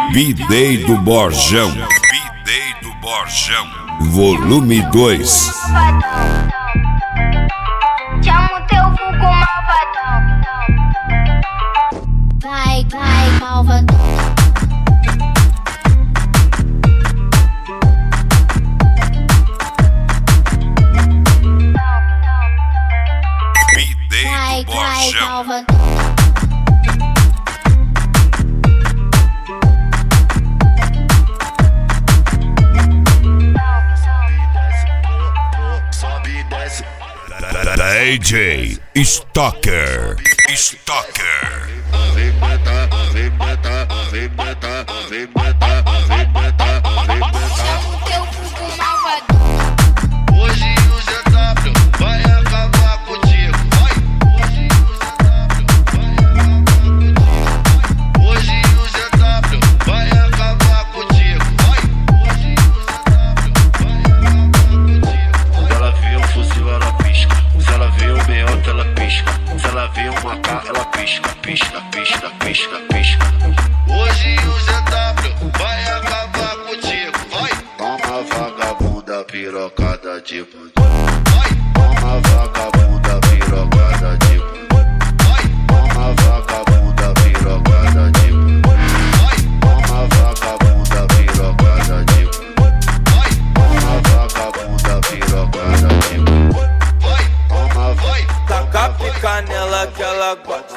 Bidei do Borjão. Bidei do Borjão. Volume 2. Chama o teu vulgo malvadão. Vai, malvadão. Bidei do Borjão. DJ Stalker. Vem matar, vem matar, vem matar, vem matar, vem matar, vem matar. Chama o teu vulgo malvadão. Hoje o ZW vai acabar contigo, vai. Hoje o ZW vai acabar contigo, vai. Hoje o ZW vai acabar contigo. Se ela vê um fuzil, ela pisca. Se ela vê um meiota, ela pisca. Se ela vê uma K, ela pisca, pisca, pisca, pisca, pisca. Hoje o ZW vai acabar contigo, vai. Toma vagabunda pirocada de bandido. Vai. Toma vagabunda pirocada de bandido. Vai. Toma vagabunda pirocada de bandido. Vai. Toma vagabunda pirocada de bandido. Vai. Toma vagabunda pirocada de bandido. Vai. Toma, vai. Taca pica nela que ela gosta.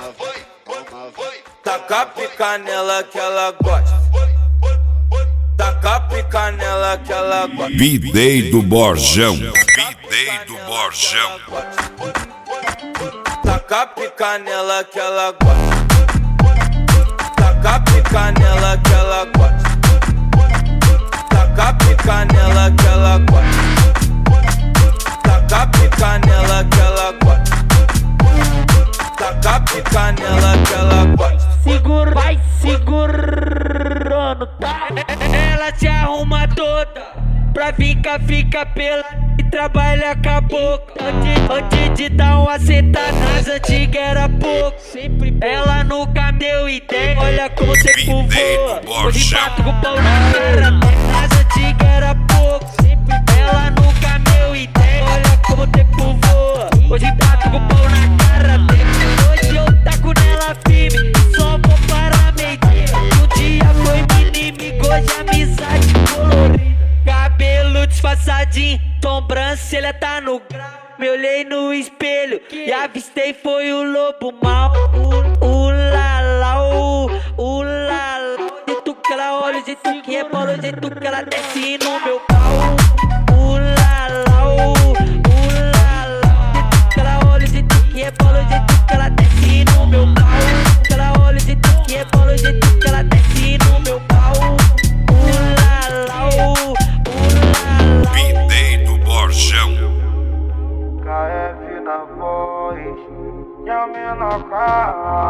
Taca pica nela que ela gosta. Taca pica nela que ela gosta. Bidei do Borjão. Bidei do Borjão. Taca pica nela que ela gosta. Taca pica nela que ela gosta. Taca pica nela que ela gosta. Taca pica nela que ela gosta. Taca pica nela que ela gosta. Segura, vai segurando, tá? Ela se arruma toda pra fica pela e trabalha com a boca. Antes de dar uma sentada, nas antigas era pouco. Ela nunca deu ideia, olha como você voa. Hoje bato com o pau na cara, nas antigas era pouco. Ela nunca deu ideia, olha como você voa. Hoje bato com o pau na cara, hoje eu taco nela firme. Só vou para meio-dia. Um dia foi inimigo, hoje amizade colorida. Cabelo disfarçadinho, sobrancelha tá no grau. Me olhei no espelho e avistei foi o lobo mau. Lala, lala. O jeito que ela olha, o jeito que rebola, o jeito que ela desce no meu pau. Lala, lala. O jeito que ela olha, o jeito que rebola, o jeito que ela desce no meu pau. Que ela olha, o jeito que rebola, o jeito que ela desce no meu pau. Bidei do Borjão. KF na voz, chame na cara.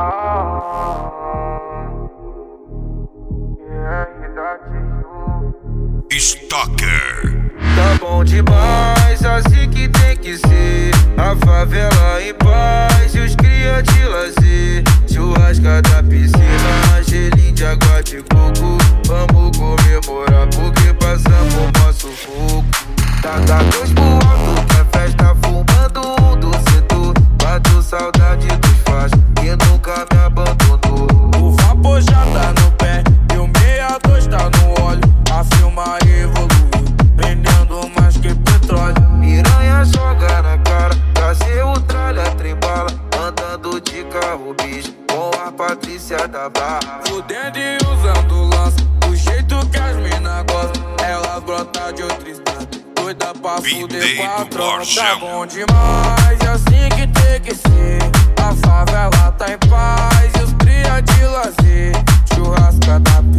Stalker. Tá bom demais, assim que tem que ser. A favela em paz e os cria de lazer. Churrasca da piscina, gelinho de água de coco. Vamos comemorar porque passamos o nosso fogo. Taca dois pro alto, que é festa fumando um do setor. Bato saudade dos fachos que nunca me abandonou. O vapor já tá no pé e o 62 tá no óleo. A filma evoluiu, vendendo mais que petróleo. Piranha joga na cara, trazer o tralha trembala. Andando de carro bicho, com a Patrícia da Barra. Fudendo e usando lança, do jeito que as mina gostam. Ela brota de outro estado, doida pra fuder patrão. Tá bom demais, é assim que tem que ser. A favela tá em paz e os cria de lazer. Churrasca da